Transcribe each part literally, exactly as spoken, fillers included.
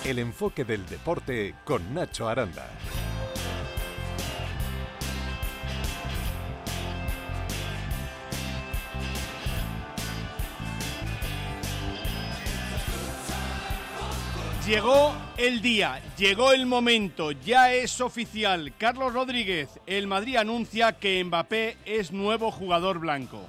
El enfoque del deporte con Nacho Aranda. Llegó el día, llegó el momento, ya es oficial. Carlos Rodríguez, el Madrid anuncia que Mbappé es nuevo jugador blanco.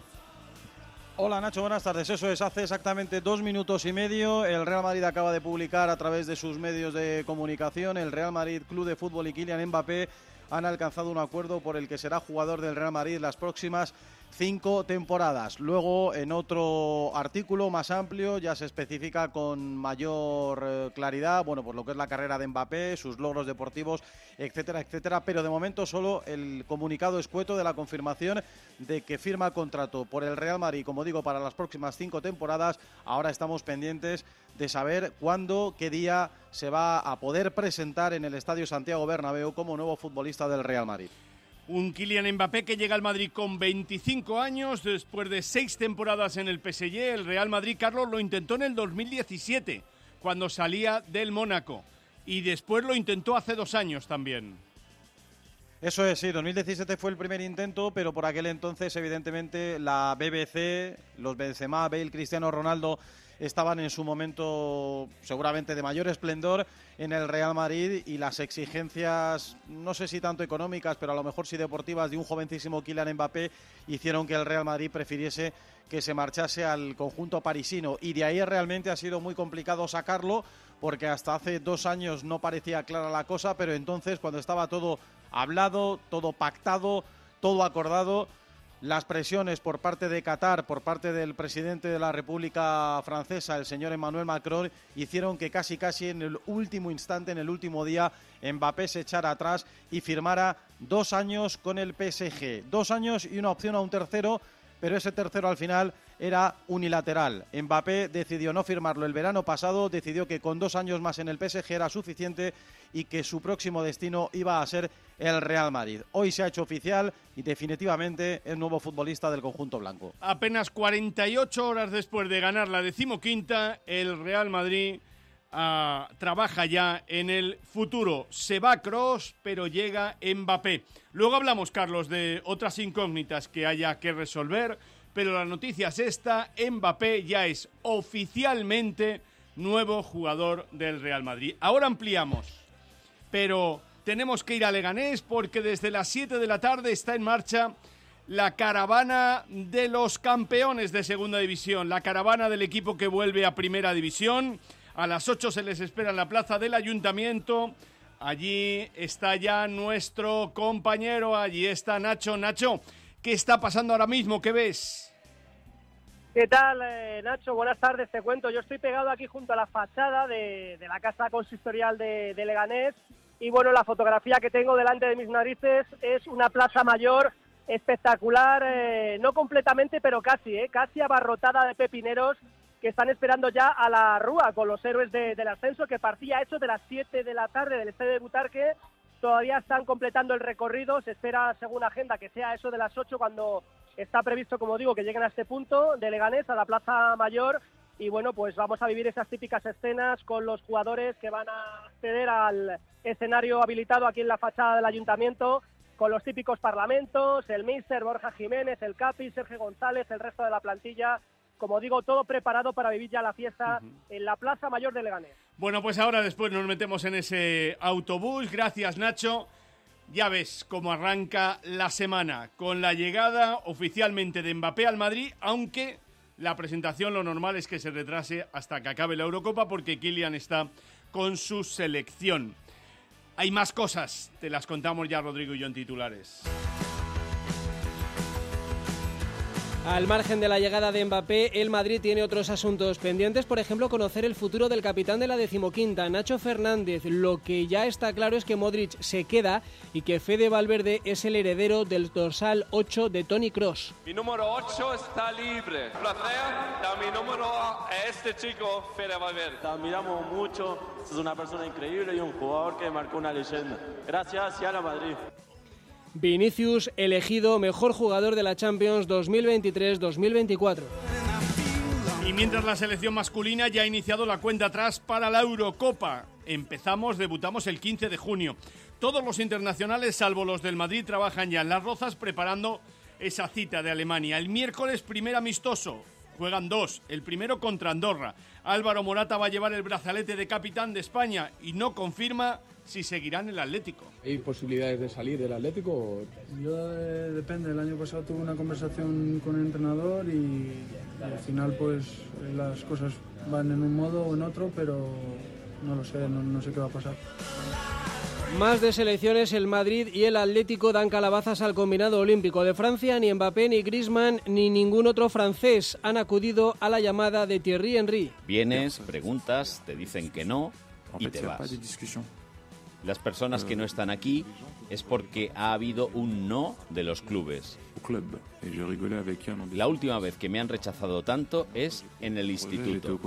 Hola Nacho, buenas tardes. Eso es, hace exactamente dos minutos y medio el Real Madrid acaba de publicar a través de sus medios de comunicación: el Real Madrid Club de Fútbol y Kylian Mbappé han alcanzado un acuerdo por el que será jugador del Real Madrid las próximas cinco temporadas. Luego, en otro artículo más amplio, ya se especifica con mayor eh, claridad, bueno, pues lo que es la carrera de Mbappé, sus logros deportivos, etcétera, etcétera. Pero de momento solo el comunicado escueto de la confirmación de que firma contrato por el Real Madrid, como digo, para las próximas cinco temporadas. Ahora estamos pendientes de saber cuándo, qué día se va a poder presentar en el Estadio Santiago Bernabéu como nuevo futbolista del Real Madrid. Un Kylian Mbappé que llega al Madrid con veinticinco años, después de seis temporadas en el P S G. El Real Madrid, Carlos, lo intentó en el dos mil diecisiete, cuando salía del Mónaco. Y después lo intentó hace dos años también. Eso es, sí, dos mil diecisiete fue el primer intento, pero por aquel entonces, evidentemente, la B B C, los Benzema, Bale, Cristiano Ronaldo estaban en su momento seguramente de mayor esplendor en el Real Madrid, y las exigencias, no sé si tanto económicas, pero a lo mejor sí deportivas, de un jovencísimo Kylian Mbappé hicieron que el Real Madrid prefiriese que se marchase al conjunto parisino, y de ahí realmente ha sido muy complicado sacarlo, porque hasta hace dos años no parecía clara la cosa, pero entonces, cuando estaba todo hablado, todo pactado, todo acordado, las presiones por parte de Qatar, por parte del presidente de la República Francesa, el señor Emmanuel Macron, hicieron que casi casi en el último instante, en el último día, Mbappé se echara atrás y firmara dos años con el P S G. Dos años y una opción a un tercero, pero ese tercero al final era unilateral. Mbappé decidió no firmarlo el verano pasado, decidió que con dos años más en el P S G era suficiente y que su próximo destino iba a ser el Real Madrid. Hoy se ha hecho oficial y definitivamente es nuevo futbolista del conjunto blanco. Apenas cuarenta y ocho horas después de ganar la decimoquinta, el Real Madrid uh, trabaja ya en el futuro. Se va Kroos, pero llega Mbappé. Luego hablamos, Carlos, de otras incógnitas que haya que resolver, pero la noticia es esta: Mbappé ya es oficialmente nuevo jugador del Real Madrid. Ahora ampliamos, pero tenemos que ir a Leganés, porque desde las siete de la tarde está en marcha la caravana de los campeones de Segunda División, la caravana del equipo que vuelve a Primera División. A las ocho se les espera en la plaza del Ayuntamiento. Allí está ya nuestro compañero, allí está Nacho. Nacho, ¿qué está pasando ahora mismo? ¿Qué ves? ¿Qué tal, eh, Nacho? Buenas tardes, te cuento. Yo estoy pegado aquí junto a la fachada de, de la Casa Consistorial de, de Leganés. Y bueno, la fotografía que tengo delante de mis narices es una plaza mayor espectacular, eh, no completamente, pero casi, eh, casi abarrotada de pepineros que están esperando ya a la Rúa con los héroes de, del ascenso, que partía hecho de las siete de la tarde del estadio de Butarque. Todavía están completando el recorrido, se espera, según agenda, que sea eso de las ocho, cuando está previsto, como digo, que lleguen a este punto de Leganés, a la Plaza Mayor. Y bueno, pues vamos a vivir esas típicas escenas con los jugadores que van a acceder al escenario habilitado aquí en la fachada del Ayuntamiento, con los típicos parlamentos, el míster, Borja Jiménez, el Capi, Sergio González, el resto de la plantilla. Como digo, todo preparado para vivir ya la fiesta uh-huh. en la Plaza Mayor de Leganés. Bueno, pues ahora después nos metemos en ese autobús. Gracias, Nacho. Ya ves cómo arranca la semana, con la llegada oficialmente de Mbappé al Madrid, aunque la presentación lo normal es que se retrase hasta que acabe la Eurocopa, porque Kylian está con su selección. Hay más cosas, te las contamos ya Rodrigo y yo en titulares. Al margen de la llegada de Mbappé, el Madrid tiene otros asuntos pendientes, por ejemplo, conocer el futuro del capitán de la decimoquinta, Nacho Fernández. Lo que ya está claro es que Modric se queda y que Fede Valverde es el heredero del dorsal ocho de Toni Kroos. Mi número ocho está libre. Placer, da mi número a este chico, Fede Valverde. Te admiramos mucho, es una persona increíble y un jugador que marcó una leyenda. Gracias y a la Madrid. Vinicius elegido mejor jugador de la Champions dos mil veintitrés dos mil veinticuatro. Y mientras la selección masculina ya ha iniciado la cuenta atrás para la Eurocopa. Empezamos, debutamos el quince de junio. Todos los internacionales, salvo los del Madrid, trabajan ya en Las Rozas preparando esa cita de Alemania. El miércoles, primer amistoso. Juegan dos, el primero contra Andorra. Álvaro Morata va a llevar el brazalete de capitán de España y no confirma si seguirá en el Atlético. ¿Hay posibilidades de salir del Atlético? O... Yo eh, depende, el año pasado tuve una conversación con el entrenador y, y al final pues las cosas van en un modo o en otro, pero no lo sé, no, no sé qué va a pasar. Más de selecciones, el Madrid y el Atlético dan calabazas al combinado olímpico de Francia. Ni Mbappé, ni Griezmann, ni ningún otro francés han acudido a la llamada de Thierry Henry. Vienes, preguntas, te dicen que no y te vas. Las personas que no están aquí es porque ha habido un no de los clubes. La última vez que me han rechazado tanto es en el instituto.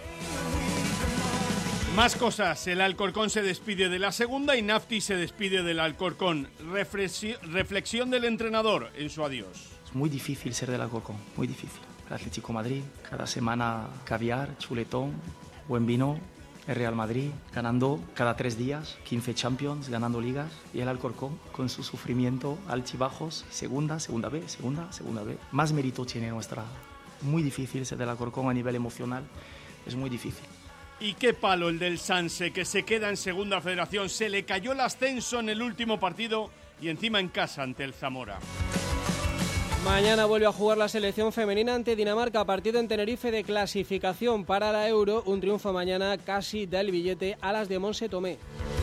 Más cosas, el Alcorcón se despide de la segunda y Nafti se despide del Alcorcón. Reflexi- reflexión del entrenador en su adiós. Es muy difícil ser del Alcorcón, muy difícil. El Atlético Madrid, cada semana caviar, chuletón, buen vino. El Real Madrid ganando cada tres días, quince Champions, ganando ligas. Y el Alcorcón con su sufrimiento, altibajos, segunda, segunda B, segunda, segunda B. Más mérito tiene nuestra. Muy difícil ser del Alcorcón a nivel emocional, es muy difícil. Y qué palo el del Sanse, que se queda en segunda federación. Se le cayó el ascenso en el último partido y encima en casa ante el Zamora. Mañana vuelve a jugar la selección femenina ante Dinamarca, partido en Tenerife de clasificación para la Euro. Un triunfo mañana casi da el billete a las de Monse Tomé.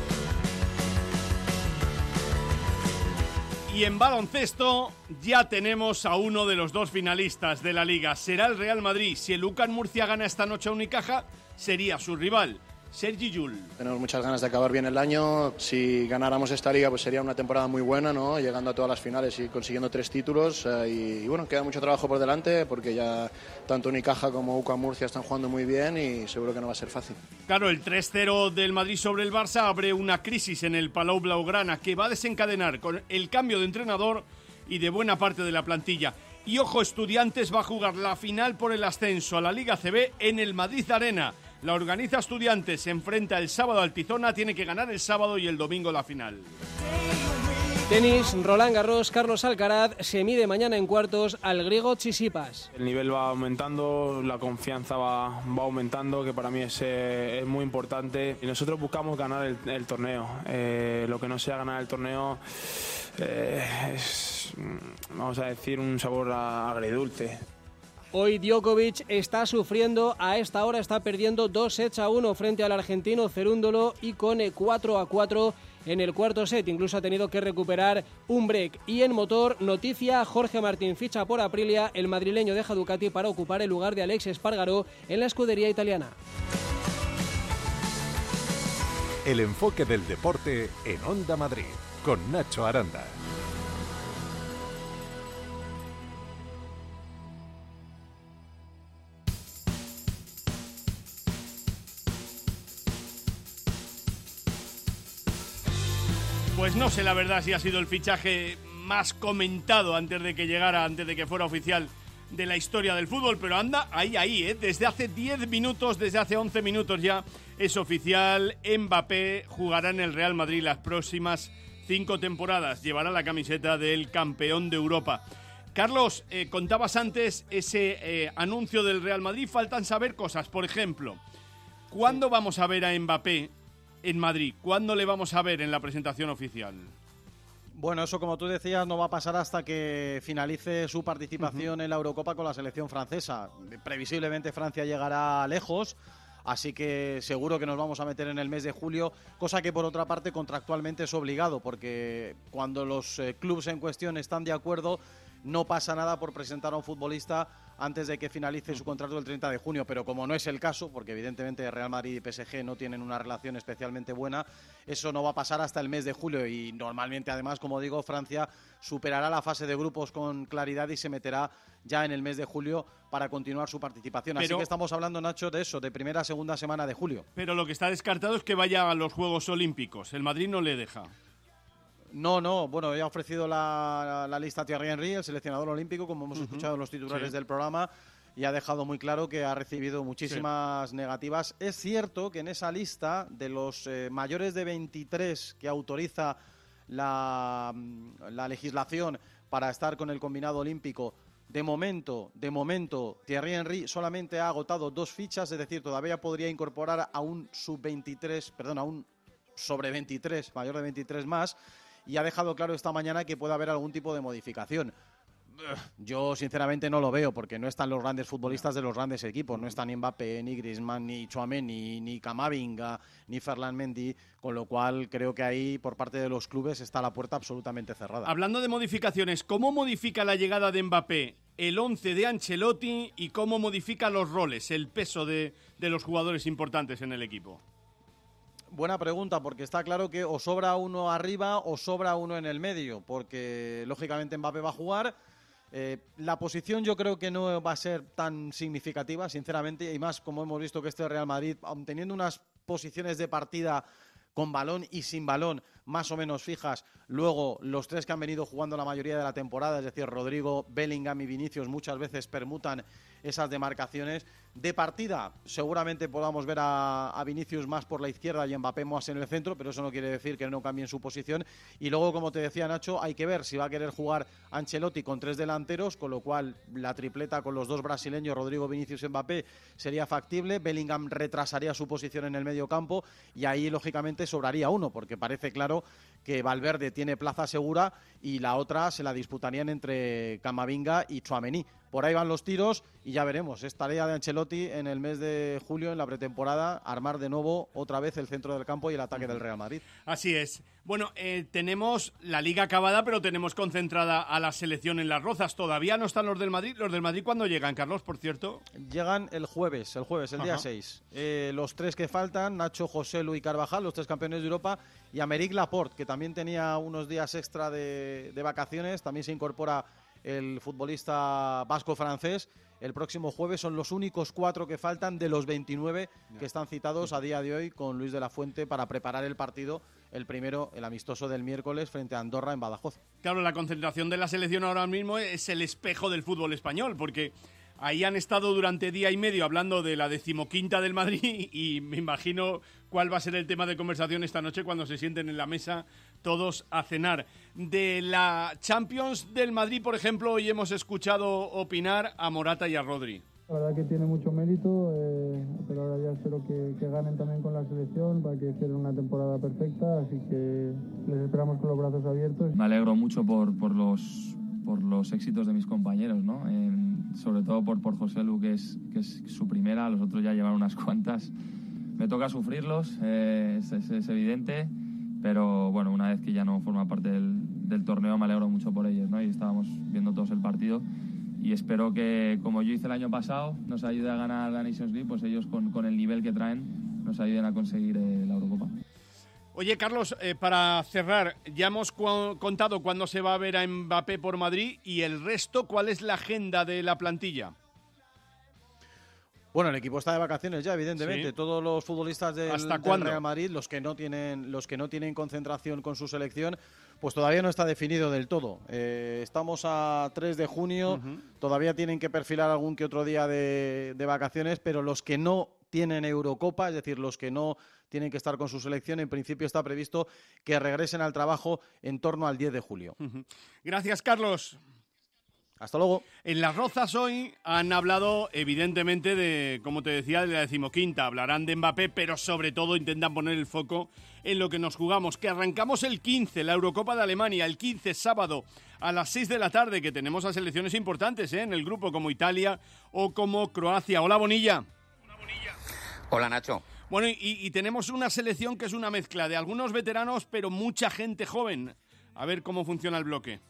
Y en baloncesto ya tenemos a uno de los dos finalistas de la Liga. Será el Real Madrid. Si el U C A M Murcia gana esta noche a Unicaja, sería su rival, Sergi Llull. Tenemos muchas ganas de acabar bien el año. Si ganáramos esta liga, pues sería una temporada muy buena, ¿no? Llegando a todas las finales y consiguiendo tres títulos. Eh, y, y bueno, queda mucho trabajo por delante porque ya tanto Unicaja como U C A M Murcia están jugando muy bien y seguro que no va a ser fácil. Claro, el tres cero del Madrid sobre el Barça abre una crisis en el Palau Blaugrana que va a desencadenar con el cambio de entrenador y de buena parte de la plantilla. Y ojo, Estudiantes va a jugar la final por el ascenso a la Liga C B en el Madrid Arena. La organiza Estudiantes, se enfrenta el sábado al Tizona, tiene que ganar el sábado y el domingo la final. Tenis, Roland Garros, Carlos Alcaraz se mide mañana en cuartos al griego Tsitsipas. El nivel va aumentando, la confianza va, va aumentando, que para mí es, eh, es muy importante. Y nosotros buscamos ganar el, el torneo. Eh, lo que no sea ganar el torneo eh, es, vamos a decir, un sabor agridulce. Hoy Djokovic está sufriendo, a esta hora está perdiendo dos sets a uno frente al argentino Cerúndolo y con cuatro a cuatro en el cuarto set. Incluso ha tenido que recuperar un break. Y en motor, noticia, Jorge Martín ficha por Aprilia, el madrileño deja Ducati para ocupar el lugar de Alex Espargaró en la escudería italiana. El enfoque del deporte en Onda Madrid, con Nacho Aranda. Pues no sé la verdad si ha sido el fichaje más comentado antes de que llegara, antes de que fuera oficial de la historia del fútbol, pero anda ahí, ahí, ¿eh? Desde hace diez minutos, desde hace once minutos ya es oficial. Mbappé jugará en el Real Madrid las próximas cinco temporadas, llevará la camiseta del campeón de Europa. Carlos, eh, contabas antes ese eh, anuncio del Real Madrid, faltan saber cosas, por ejemplo, ¿cuándo vamos a ver a Mbappé en Madrid? ¿Cuándo le vamos a ver en la presentación oficial? Bueno, eso como tú decías no va a pasar hasta que finalice su participación uh-huh. en la Eurocopa con la selección francesa. Previsiblemente Francia llegará lejos, así que seguro que nos vamos a meter en el mes de julio, cosa que por otra parte contractualmente es obligado, porque cuando los eh, clubes en cuestión están de acuerdo no pasa nada por presentar a un futbolista antes de que finalice su contrato el treinta de junio, pero como no es el caso, porque evidentemente Real Madrid y P S G no tienen una relación especialmente buena, eso no va a pasar hasta el mes de julio y normalmente además, como digo, Francia superará la fase de grupos con claridad y se meterá ya en el mes de julio para continuar su participación. Pero, así que estamos hablando, Nacho, de eso, de primera, segunda semana de julio. Pero lo que está descartado es que vaya a los Juegos Olímpicos. El Madrid no le deja. No, no, bueno, ya ha ofrecido la, la lista a Thierry Henry, el seleccionador olímpico, como hemos uh-huh. escuchado en los titulares sí. del programa. y ha dejado muy claro que ha recibido muchísimas sí. negativas. Es cierto que en esa lista de los eh, mayores de veintitrés que autoriza la, la legislación para estar con el combinado olímpico, de momento, de momento, Thierry Henry solamente ha agotado dos fichas, es decir, todavía podría incorporar a un sub veintitrés, perdón, a un sobre veintitrés, mayor de veintitrés más, y ha dejado claro esta mañana que puede haber algún tipo de modificación. Yo sinceramente no lo veo, porque no están los grandes futbolistas de los grandes equipos, no están ni Mbappé, ni Griezmann, ni Tchouaméni, ni Camavinga, ni Ferland Mendy, con lo cual creo que ahí por parte de los clubes está la puerta absolutamente cerrada. Hablando de modificaciones, ¿cómo modifica la llegada de Mbappé el once de Ancelotti y cómo modifica los roles, el peso de, de los jugadores importantes en el equipo? Buena pregunta, porque está claro que o sobra uno arriba o sobra uno en el medio, porque lógicamente Mbappé va a jugar. Eh, la posición yo creo que no va a ser tan significativa, sinceramente, y más como hemos visto que este Real Madrid, aun teniendo unas posiciones de partida con balón y sin balón más o menos fijas, luego los tres que han venido jugando la mayoría de la temporada, es decir, Rodrigo, Bellingham y Vinicius, muchas veces permutan esas demarcaciones. De partida seguramente podamos ver a, a Vinicius más por la izquierda y Mbappé más en el centro, pero eso no quiere decir que no cambien su posición. Y luego, como te decía Nacho, hay que ver si va a querer jugar Ancelotti con tres delanteros, con lo cual la tripleta con los dos brasileños, Rodrigo, Vinicius y Mbappé, sería factible. Bellingham retrasaría su posición en el medio campo y ahí lógicamente sobraría uno, porque parece claro que Valverde tiene plaza segura y la otra se la disputarían entre Camavinga y Tchouaméni. Por ahí van los tiros y ya veremos. Es tarea de Ancelotti en el mes de julio, en la pretemporada, armar de nuevo otra vez el centro del campo y el ataque del Real Madrid. Así es. Bueno, eh, tenemos la Liga acabada, pero tenemos concentrada a la selección en Las Rozas. Todavía no están los del Madrid. ¿Los del Madrid cuándo llegan, Carlos, por cierto? Llegan el jueves, el jueves, el Ajá. día seis. Eh, los tres que faltan, Nacho, José, Luis Carvajal, los tres campeones de Europa, y Aymeric Laporte, que también tenía unos días extra de, de vacaciones, también se incorpora el futbolista vasco-francés. El próximo jueves son los únicos cuatro que faltan de los veintinueve que están citados a día de hoy con Luis de la Fuente para preparar el partido, el primero, el amistoso del miércoles frente a Andorra en Badajoz. Claro, la concentración de la selección ahora mismo es el espejo del fútbol español, porque ahí han estado durante día y medio hablando de la decimoquinta del Madrid y me imagino cuál va a ser el tema de conversación esta noche cuando se sienten en la mesa todos a cenar. De la Champions del Madrid, por ejemplo, hoy hemos escuchado opinar a Morata y a Rodri. La verdad que tiene mucho mérito, eh, pero ahora ya espero que, que ganen también con la selección para que hicieran una temporada perfecta, así que les esperamos con los brazos abiertos. Me alegro mucho por, por los... por los éxitos de mis compañeros, ¿no? Eh, sobre todo por, por José Lu, que es, que es su primera, los otros ya llevan unas cuantas. Me toca sufrirlos, eh, es, es, es evidente, pero bueno, una vez que ya no forma parte del, del torneo me alegro mucho por ellos, ¿no? Y estábamos viendo todos el partido y espero que, como yo hice el año pasado, nos ayude a ganar la Nations League, pues ellos con, con el nivel que traen nos ayuden a conseguir eh, la Eurocopa. Oye, Carlos, eh, para cerrar, ya hemos cu- contado cuándo se va a ver a Mbappé por Madrid y el resto, ¿cuál es la agenda de la plantilla? Bueno, el equipo está de vacaciones ya, evidentemente. Sí. Todos los futbolistas del, del Real Madrid, los que no tienen, los que no tienen concentración con su selección, pues todavía no está definido del todo. Eh, estamos a tres de junio, uh-huh. todavía tienen que perfilar algún que otro día de, de vacaciones, pero los que no tienen Eurocopa, es decir, los que no tienen que estar con su selección, en principio está previsto que regresen al trabajo en torno al diez de julio. Uh-huh. Gracias, Carlos. Hasta luego. En Las Rozas hoy han hablado, evidentemente, de, como te decía, de la decimoquinta. Hablarán de Mbappé, pero sobre todo intentan poner el foco en lo que nos jugamos. Que arrancamos el quince, la Eurocopa de Alemania, el quince, sábado, a las seis de la tarde, que tenemos a selecciones importantes ¿eh? en el grupo, como Italia o como Croacia. Hola, Bonilla. Hola, Bonilla. Hola, Nacho. Bueno, y, y tenemos una selección que es una mezcla de algunos veteranos, pero mucha gente joven. A ver cómo funciona el bloque.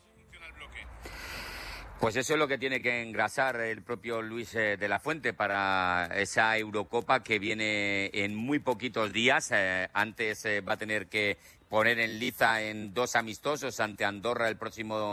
Pues eso es lo que tiene que engrasar el propio Luis eh, de la Fuente para esa Eurocopa que viene en muy poquitos días. Eh, antes eh, va a tener que poner en liza en dos amistosos ante Andorra el próximo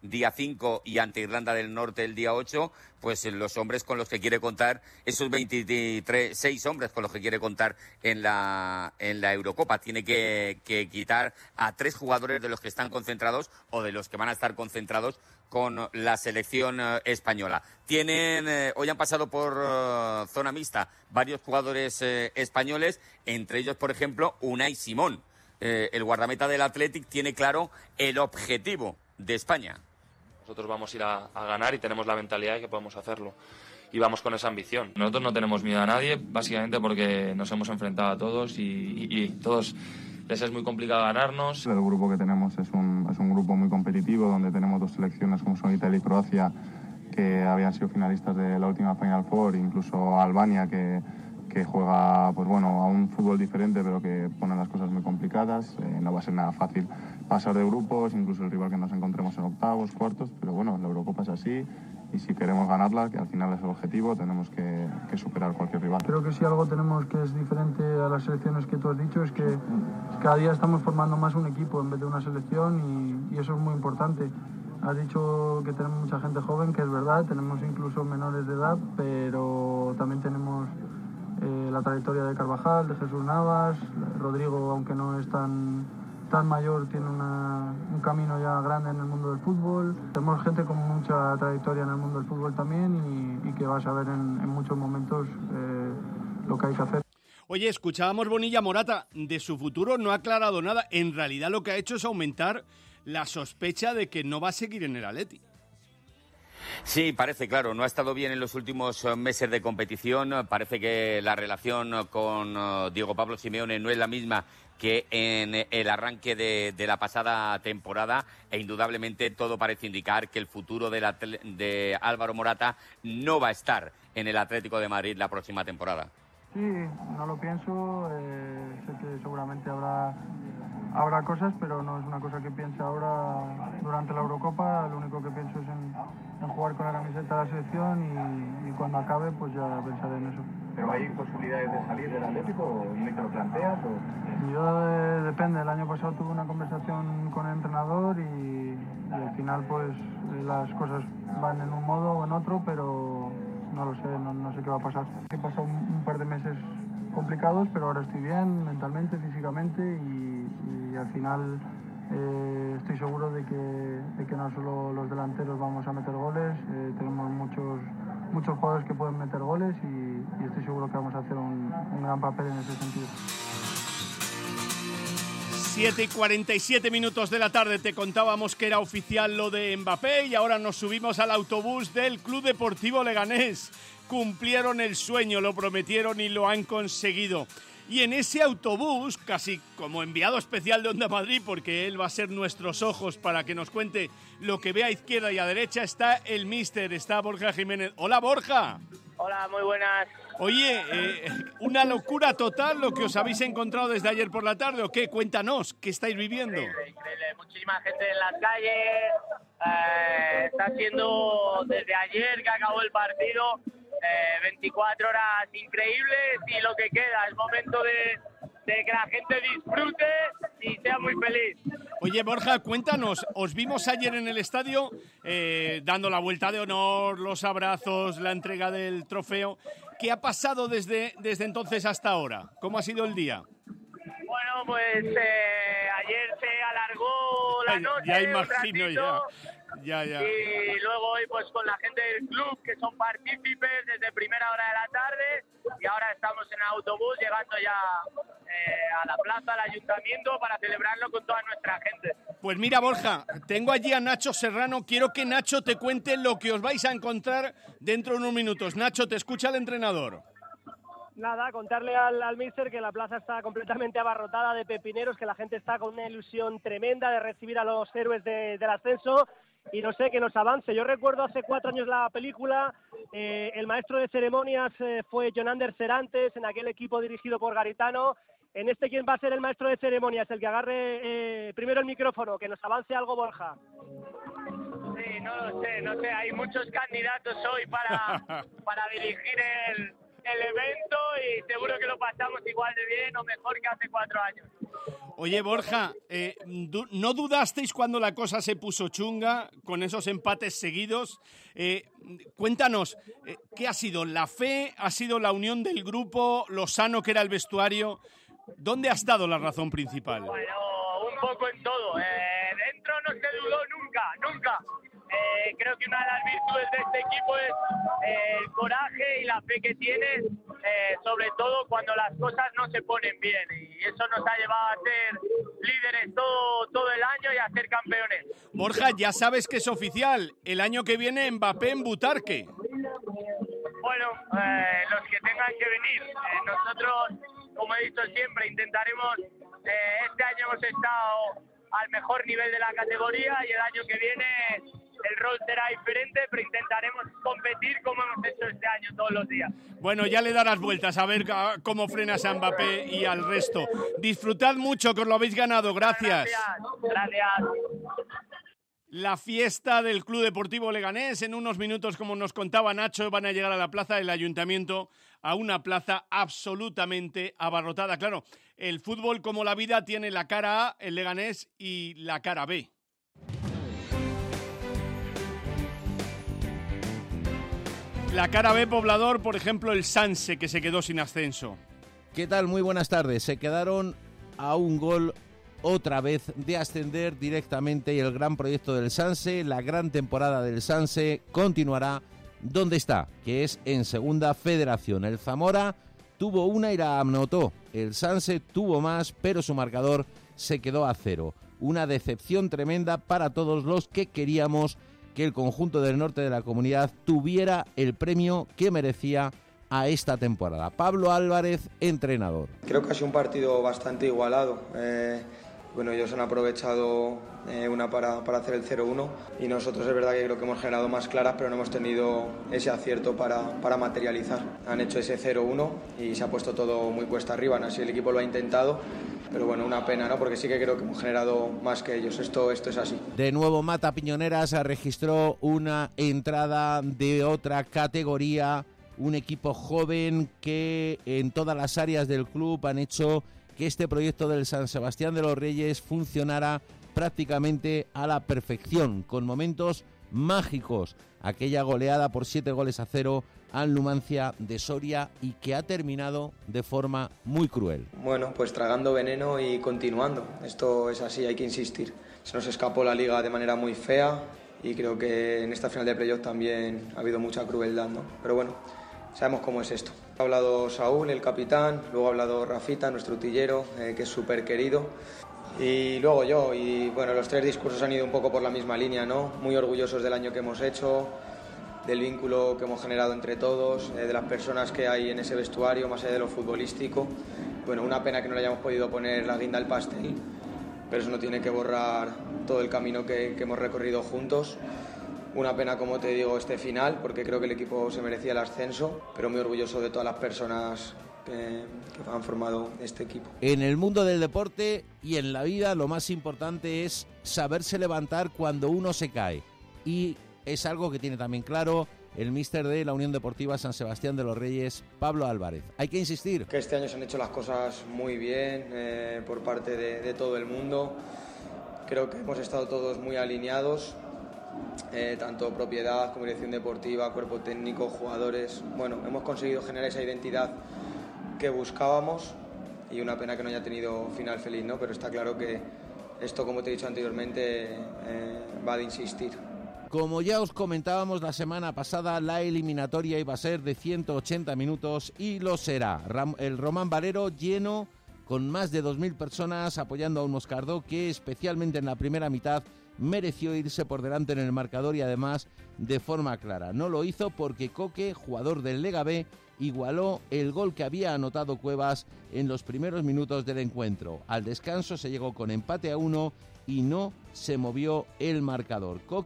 día cinco y ante Irlanda del Norte el día ocho, pues los hombres con los que quiere contar, esos veintitrés, seis hombres con los que quiere contar en la, en la Eurocopa. Tiene que, que quitar a tres jugadores de los que están concentrados o de los que van a estar concentrados con la selección eh, española. Tienen, eh, hoy han pasado por uh, zona mixta varios jugadores eh, españoles, entre ellos, por ejemplo, Unai Simón. Eh, el guardameta del Athletic tiene claro el objetivo de España. Nosotros vamos a ir a, a ganar y tenemos la mentalidad de que podemos hacerlo. Y vamos con esa ambición. Nosotros no tenemos miedo a nadie, básicamente porque nos hemos enfrentado a todos y, y, y todos les es muy complicado ganarnos. El grupo que tenemos es un, es un grupo muy competitivo, donde tenemos dos selecciones como son Italia y Croacia, que habían sido finalistas de la última Final Four, incluso Albania, que, que juega pues bueno, a un fútbol diferente, pero que pone las cosas muy complicadas. Eh, no va a ser nada fácil pasar de grupos, incluso el rival que nos encontremos en octavos, cuartos, pero bueno, la Eurocopa es así. Y si queremos ganarla, que al final es el objetivo, tenemos que, que superar cualquier rival. Creo que si algo tenemos que es diferente a las selecciones que tú has dicho es que cada día estamos formando más un equipo en vez de una selección y, y eso es muy importante. Has dicho que tenemos mucha gente joven, que es verdad, tenemos incluso menores de edad, pero también tenemos eh, la trayectoria de Carvajal, de Jesús Navas, Rodrigo, aunque no es tan... tan mayor, tiene una, un camino ya grande en el mundo del fútbol. Tenemos gente con mucha trayectoria en el mundo del fútbol también y, y que va a saber en, en muchos momentos eh, lo que hay que hacer. Oye, escuchábamos Bonilla Morata, de su futuro no ha aclarado nada. En realidad lo que ha hecho es aumentar la sospecha de que no va a seguir en el Atleti. Sí, parece, claro, no ha estado bien en los últimos meses de competición. Parece que la relación con Diego Pablo Simeone no es la misma que en el arranque de, de la pasada temporada, e indudablemente todo parece indicar que el futuro de, la, de Álvaro Morata no va a estar en el Atlético de Madrid la próxima temporada. Sí, no lo pienso, eh, sé que seguramente habrá, habrá cosas, pero no es una cosa que piense ahora durante la Eurocopa. Lo único que pienso es en, en jugar con la camiseta de la selección y, y cuando acabe pues ya pensaré en eso. ¿Pero hay posibilidades de salir del Atlético o no te lo planteas? O... Yo eh, depende, el año pasado tuve una conversación con el entrenador y, y al final pues las cosas van en un modo o en otro, pero no lo sé, no, no sé qué va a pasar. He pasado un, un par de meses complicados, pero ahora estoy bien mentalmente, físicamente y, y al final eh, estoy seguro de que, de que no solo los delanteros vamos a meter goles, eh, tenemos muchos, muchos jugadores que pueden meter goles y, y estoy seguro que vamos a hacer un, un gran papel en ese sentido. siete y cuarenta y siete minutos de la tarde te contábamos que era oficial lo de Mbappé y ahora nos subimos al autobús del Club Deportivo Leganés. Cumplieron el sueño, lo prometieron y lo han conseguido. Y en ese autobús, casi como enviado especial de Onda Madrid, porque él va a ser nuestros ojos para que nos cuente lo que ve a izquierda y a derecha, está el míster, está Borja Jiménez. Hola, Borja. Hola, muy buenas. Oye, eh, una locura total lo que os habéis encontrado desde ayer por la tarde, ¿o qué? Cuéntanos, ¿qué estáis viviendo? Increíble, increíble. Muchísima gente en las calles. Eh, está siendo desde ayer que acabó el partido, eh, veinticuatro horas increíbles y lo que queda es momento de, de que la gente disfrute y sea muy feliz. Oye, Borja, cuéntanos, os vimos ayer en el estadio eh, dando la vuelta de honor, los abrazos, la entrega del trofeo. ¿Qué ha pasado desde, desde entonces hasta ahora? ¿Cómo ha sido el día? Bueno, pues eh, ayer se alargó la noche, ya imagino, un ratito, ya. Ya, ya. Y luego hoy pues con la gente del club que son partícipes desde primera hora de la tarde y ahora estamos en el autobús llegando ya eh, a la plaza, al ayuntamiento para celebrarlo con toda nuestra gente. Pues mira, Borja, tengo allí a Nacho Serrano. Quiero que Nacho te cuente lo que os vais a encontrar dentro de unos minutos. Nacho, te escucha el entrenador. Nada, contarle al, al míster que la plaza está completamente abarrotada de pepineros, que la gente está con una ilusión tremenda de recibir a los héroes de, del ascenso y no sé, que nos avance. Yo recuerdo hace cuatro años la película, eh, el maestro de ceremonias eh, fue Jonander Serantes, en aquel equipo dirigido por Garitano. En este, ¿quién va a ser el maestro de ceremonias? El que agarre eh, primero el micrófono, que nos avance algo, Borja. Sí, no lo sé, no sé, hay muchos candidatos hoy para, para dirigir el... el evento y seguro que lo pasamos igual de bien o mejor que hace cuatro años. Oye, Borja, eh, du- ¿no dudasteis cuando la cosa se puso chunga con esos empates seguidos? Eh, cuéntanos, eh, ¿qué ha sido? ¿La fe? ¿Ha sido la unión del grupo? ¿Lo sano que era el vestuario? ¿Dónde ha estado la razón principal? Bueno, un poco en todo. Eh, dentro no se dudó nunca, nunca. Eh, creo que una de las virtudes de este equipo es eh, el coraje y la fe que tienes, eh, sobre todo cuando las cosas no se ponen bien. Y eso nos ha llevado a ser líderes todo, todo el año y a ser campeones. Borja, ya sabes que es oficial. El año que viene Mbappé en Butarque. Bueno, eh, los que tengan que venir. Eh, nosotros, como he dicho siempre, intentaremos. Eh, este año hemos estado al mejor nivel de la categoría y el año que viene el rol será diferente, pero intentaremos competir como hemos hecho este año todos los días. Bueno, ya le darás vueltas a ver ah, cómo frenas a Mbappé y al resto. Disfrutad mucho, que os lo habéis ganado. Gracias. Gracias. Gracias. La fiesta del Club Deportivo Leganés. En unos minutos, como nos contaba Nacho, van a llegar a la plaza del Ayuntamiento, a una plaza absolutamente abarrotada. Claro, el fútbol, como la vida, tiene la cara A, el Leganés, y la cara B. La cara B, poblador, por ejemplo, el Sanse, que se quedó sin ascenso. ¿Qué tal? Muy buenas tardes. Se quedaron a un gol otra vez de ascender directamente y el gran proyecto del Sanse, la gran temporada del Sanse, continuará donde está, que es en Segunda Federación. El Zamora tuvo una y la anotó. El Sanse tuvo más, pero su marcador se quedó a cero. Una decepción tremenda para todos los que queríamos que el conjunto del norte de la comunidad tuviera el premio que merecía a esta temporada. Pablo Álvarez, entrenador. Creo que ha sido un partido bastante igualado. Eh, bueno, ellos han aprovechado eh, una para, para hacer el cero uno y nosotros es verdad que creo que hemos generado más claras, pero no hemos tenido ese acierto para, para materializar. Han hecho ese cero uno y se ha puesto todo muy cuesta arriba. Así el equipo lo ha intentado, pero bueno, una pena, ¿no? Porque sí que creo que hemos generado más que ellos. Esto, esto es así. De nuevo, Mata Piñoneras registró una entrada de otra categoría. Un equipo joven que en todas las áreas del club han hecho que este proyecto del San Sebastián de los Reyes funcionara prácticamente a la perfección, con momentos mágicos. Aquella goleada por siete goles a cero al Numancia de Soria y que ha terminado de forma muy cruel. Bueno, pues tragando veneno y continuando. Esto es así, hay que insistir. Se nos escapó la liga de manera muy fea y creo que en esta final de playoff también ha habido mucha crueldad, ¿no? Pero bueno, sabemos cómo es esto. Ha hablado Saúl, el capitán, luego ha hablado Rafita, nuestro utillero, eh, que es súper querido, y luego yo. Y bueno, los tres discursos han ido un poco por la misma línea, ¿no? Muy orgullosos del año que hemos hecho, del vínculo que hemos generado entre todos, eh, de las personas que hay en ese vestuario, más allá de lo futbolístico. Bueno, una pena que no le hayamos podido poner la guinda al pastel, pero eso no tiene que borrar todo el camino que, que hemos recorrido juntos. Una pena, como te digo, este final, porque creo que el equipo se merecía el ascenso, pero muy orgulloso de todas las personas que, que han formado este equipo. En el mundo del deporte y en la vida lo más importante es saberse levantar cuando uno se cae. Y es algo que tiene también claro el míster de la Unión Deportiva San Sebastián de los Reyes, Pablo Álvarez. Hay que insistir. Que este año se han hecho las cosas muy bien eh, por parte de, de todo el mundo. Creo que hemos estado todos muy alineados. Eh, tanto propiedad como dirección deportiva, cuerpo técnico, jugadores. Bueno, hemos conseguido generar esa identidad que buscábamos y una pena que no haya tenido final feliz, ¿no? Pero está claro que esto, como te he dicho anteriormente, eh, va de insistir. Como ya os comentábamos la semana pasada, la eliminatoria iba a ser de ciento ochenta minutos y lo será. El Román Valero lleno, con más de dos mil personas apoyando a un Moscardó que especialmente en la primera mitad mereció irse por delante en el marcador y además de forma clara. No lo hizo porque Coque, jugador del Lega B, igualó el gol que había anotado Cuevas en los primeros minutos del encuentro. Al descanso se llegó con empate a uno y no se movió el marcador. Coque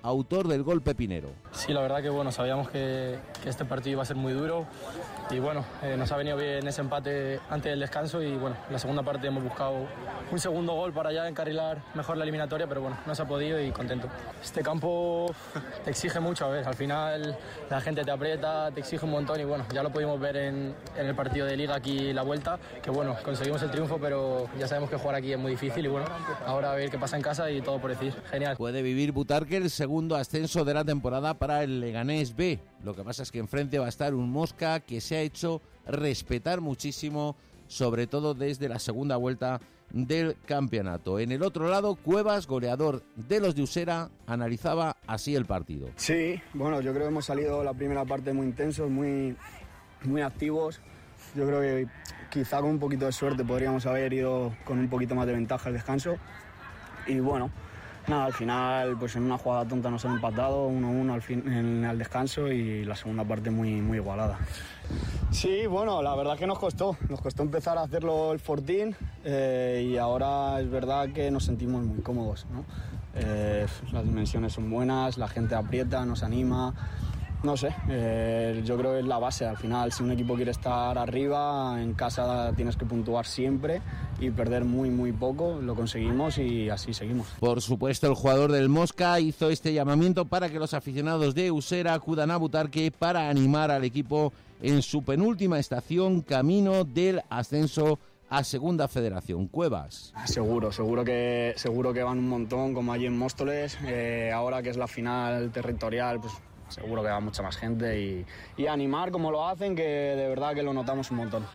autor del gol pepinero. Sí, la verdad que bueno, sabíamos que, que este partido iba a ser muy duro y bueno, eh, nos ha venido bien ese empate antes del descanso y bueno, en la segunda parte hemos buscado un segundo gol para ya encarrilar mejor la eliminatoria, pero bueno, no se ha podido y contento. Este campo te exige mucho, a ver, al final la gente te aprieta, te exige un montón y bueno, ya lo pudimos ver en, en el partido de Liga aquí la vuelta, que bueno, conseguimos el triunfo, pero ya sabemos que jugar aquí es muy difícil y bueno, ahora a ver qué pasa en casa y todo por decir, genial. Puede vivir Butarque el segundo ascenso de la temporada para el Leganés B. Lo que pasa es que enfrente va a estar un Mosca que se ha hecho respetar muchísimo, sobre todo desde la segunda vuelta del campeonato. En el otro lado, Cuevas, goleador de los de Usera, analizaba así el partido. Sí, bueno, yo creo que hemos salido la primera parte muy intensos, muy, muy activos. Yo creo que quizá con un poquito de suerte podríamos haber ido con un poquito más de ventaja al descanso. Y bueno, nada, al final pues en una jugada tonta nos han empatado uno uno al fin, en el descanso y la segunda parte muy, muy igualada. Sí, bueno, la verdad que nos costó, nos costó empezar a hacerlo el Fortín eh, y ahora es verdad que nos sentimos muy cómodos, ¿no? Eh, las dimensiones son buenas, la gente aprieta, nos anima, no sé, eh, yo creo que es la base. Al final, si un equipo quiere estar arriba, en casa tienes que puntuar siempre y perder muy, muy poco, lo conseguimos y así seguimos. Por supuesto, el jugador del Mosca hizo este llamamiento para que los aficionados de Usera acudan a Butarque para animar al equipo en su penúltima estación camino del ascenso a Segunda Federación. Cuevas. Seguro, seguro que, seguro que van un montón, como allí en Móstoles. Eh, ahora que es la final territorial, pues seguro que va mucha más gente y, y animar como lo hacen, que de verdad que lo notamos un montón.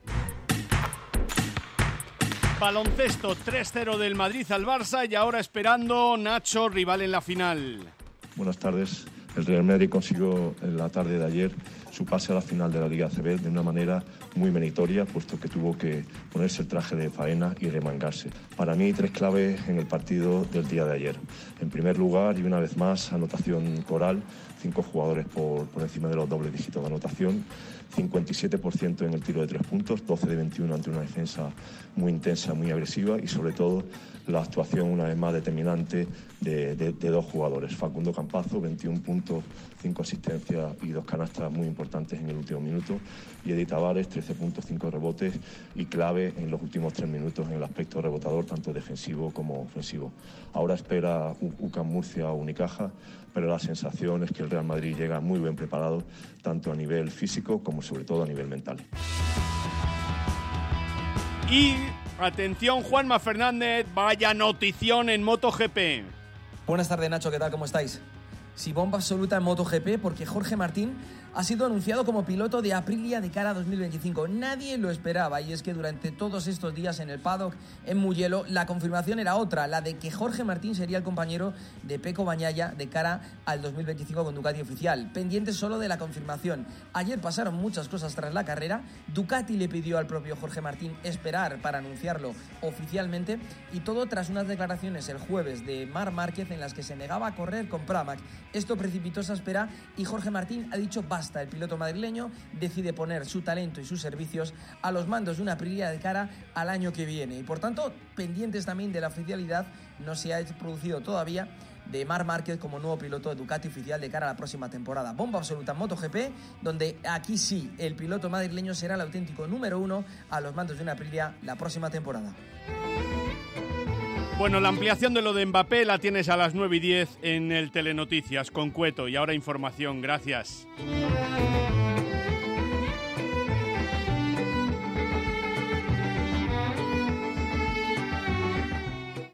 Baloncesto tres cero del Madrid al Barça y ahora esperando Nacho, rival en la final. Buenas tardes. El Real Madrid consiguió en la tarde de ayer su pase a la final de la Liga A C B de una manera muy meritoria, puesto que tuvo que ponerse el traje de faena y remangarse. Para mí, tres claves en el partido del día de ayer. En primer lugar, y una vez más, anotación coral, cinco jugadores por, por encima de los dobles dígitos de anotación, cincuenta y siete por ciento en el tiro de tres puntos, doce de veintiuno ante una defensa muy intensa, muy agresiva y sobre todo la actuación una vez más determinante de, de, de dos jugadores. Facundo Campazzo, veintiún puntos, cinco asistencias y dos canastas muy importantes en el último minuto, y Eddie Tavares, trece puntos, cinco rebotes y clave en los últimos tres minutos en el aspecto rebotador, tanto defensivo como ofensivo. Ahora espera UCAM Murcia o Unicaja, pero la sensación es que el Real Madrid llega muy bien preparado, tanto a nivel físico como sobre todo a nivel mental. Y atención, Juanma Fernández, vaya notición en MotoGP. Buenas tardes, Nacho, ¿qué tal? ¿Cómo estáis? Sí, bomba absoluta en MotoGP porque Jorge Martín ha sido anunciado como piloto de Aprilia de cara a dos mil veinticinco. Nadie lo esperaba y es que durante todos estos días en el paddock, en Mugello, la confirmación era otra, la de que Jorge Martín sería el compañero de Pecco Bagnaia de cara al dos mil veinticinco con Ducati oficial. Pendiente solo de la confirmación. Ayer pasaron muchas cosas tras la carrera. Ducati le pidió al propio Jorge Martín esperar para anunciarlo oficialmente y todo tras unas declaraciones el jueves de Marc Márquez en las que se negaba a correr con Pramac. Esto precipitó esa espera y Jorge Martín ha dicho basta. El piloto madrileño decide poner su talento y sus servicios a los mandos de una Aprilia de cara al año que viene y por tanto pendientes también de la oficialidad, no se ha producido todavía, de Marc Márquez como nuevo piloto de Ducati oficial de cara a la próxima temporada. Bomba absoluta en MotoGP, donde aquí sí el piloto madrileño será el auténtico número uno a los mandos de una Aprilia la próxima temporada. Bueno, la ampliación de lo de Mbappé la tienes a las nueve y diez en el Telenoticias con Cueto. Y ahora información, gracias.